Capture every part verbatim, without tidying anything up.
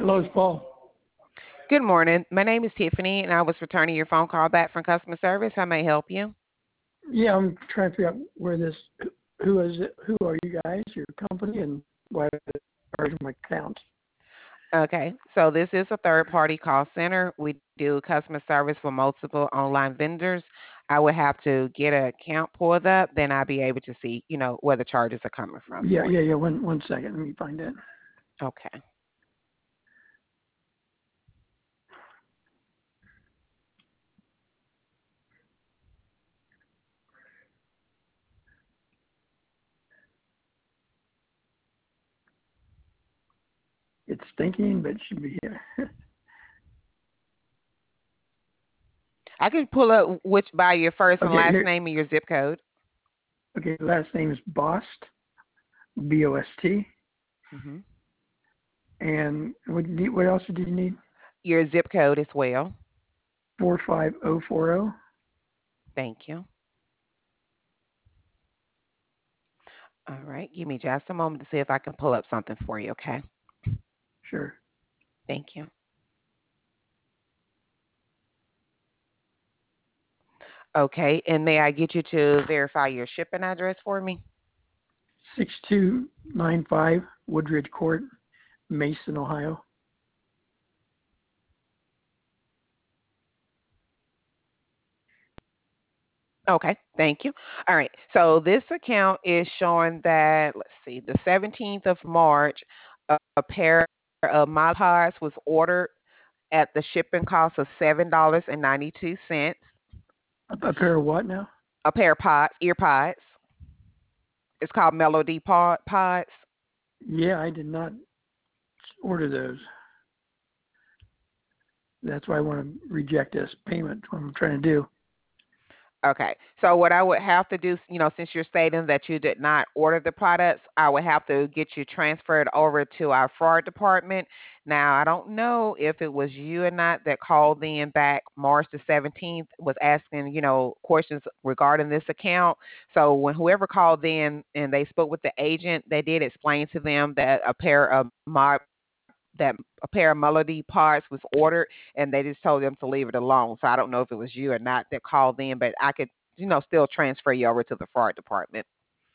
Hello, it's Paul. Good morning. My name is Tiffany, and I was returning your phone call back from customer service. How may I help you? Yeah, I'm trying to figure out where this, who is it, who are you guys, your company, and why the charge my account. Okay, so this is a third-party call center. We do customer service for multiple online vendors. I would have to get an account pulled up, then I'll be able to see, you know, where the charges are coming from Yeah, for yeah, you. yeah. One, one second. Let me find it. Okay. It's stinking, but it should be here. I can pull up which by your first and Okay, last here. name and your zip code. Okay, last name is Bost, B O S T, hmm and what, do you- what else did you need? Your zip code as well. Four five zero four zero. Thank you. All right, give me just a moment to see if I can pull up something for you, okay? Sure. Thank you. Okay, and may I get you to verify your shipping address for me? Six two nine five Woodridge Court, Mason, Ohio. Okay, thank you. All right, so this account is showing that, let's see, the seventeenth of March, a, a pair of Mod Pods was ordered at the shipping cost of seven dollars and ninety-two cents. A, a pair of what now? A pair of pods, ear pods. It's called Melody pod, Pods. Yeah, I did not order those. That's why I want to reject this payment. What I'm trying to do. Okay. So what I would have to do, you know, since you're stating that you did not order the products, I would have to get you transferred over to our fraud department. Now, I don't know if it was you or not that called in back March the seventeenth, was asking, you know, questions regarding this account. So when whoever called in and they spoke with the agent, they did explain to them that a pair of mod that a pair of Melody parts was ordered, and they just told them to leave it alone. So I don't know if it was you or not that called in, but I could, you know, still transfer you over to the fraud department.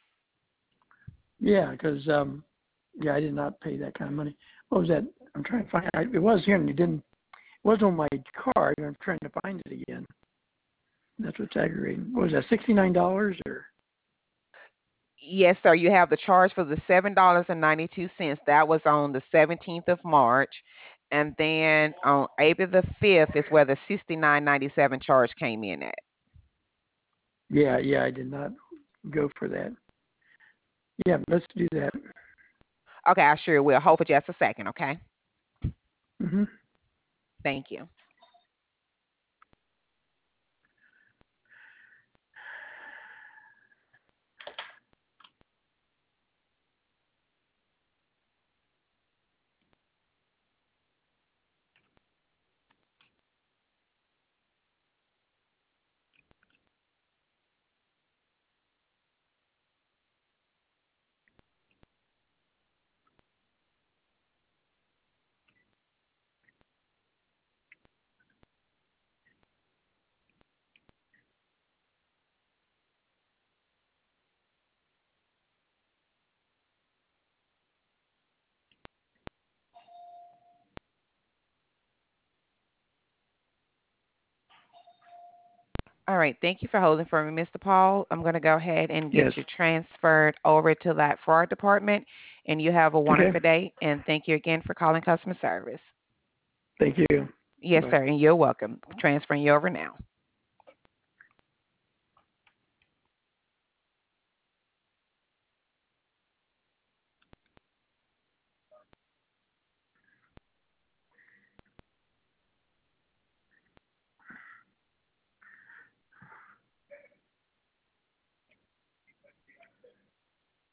Yeah, because um, yeah, I did not pay that kind of money. What was that? I'm trying to find. I, it was here, and it didn't. It was on my card. And I'm trying to find it again. That's what's aggravating. What was that? Sixty nine dollars or? Yes, sir. You have the charge for the seven dollars and ninety two cents. That was on the seventeenth of March, and then on April the fifth is where the sixty nine ninety seven charge came in at. Yeah, yeah, I did not go for that. Yeah, let's do that. Okay, I sure will. Hold for just a second. Okay. hmm Thank you. All right. Thank you for holding for me, mister Paul. I'm going to go ahead and Yes. get you transferred over to that fraud department. And you have a Okay. wonderful day. And thank you again for calling customer service. Thank you. Yes, Bye. sir. And you're welcome. Transferring you over now.